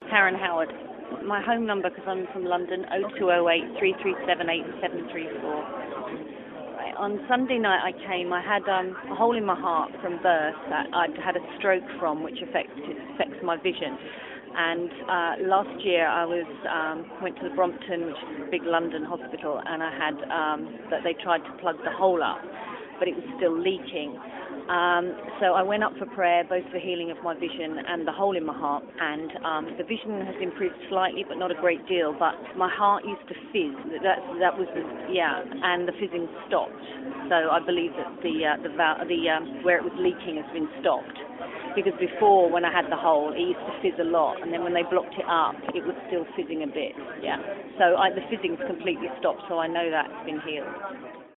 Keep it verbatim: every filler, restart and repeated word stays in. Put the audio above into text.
Karen Howard. My home number, because I'm from London, oh two oh eight, three three seven eight, seven three four. Right, on Sunday night I came, I had um, a hole in my heart from birth that I'd had a stroke from, which affected, affects my vision. And uh, last year I was um, went to the Brompton, which is a big London hospital, and I had um, that they tried to plug the hole up, but it was still leaking. Um, so I went up for prayer, both for healing of my vision and the hole in my heart, and um, the vision has improved slightly, but not a great deal. But my heart used to fizz. That that was the, yeah, and the fizzing stopped. So I believe that the uh, the the um, where it was leaking has been stopped. Because before, when I had the hole, it used to fizz a lot, and then when they blocked it up, it was still fizzing a bit. Yeah. So I, the fizzing's completely stopped, so I know that's been healed.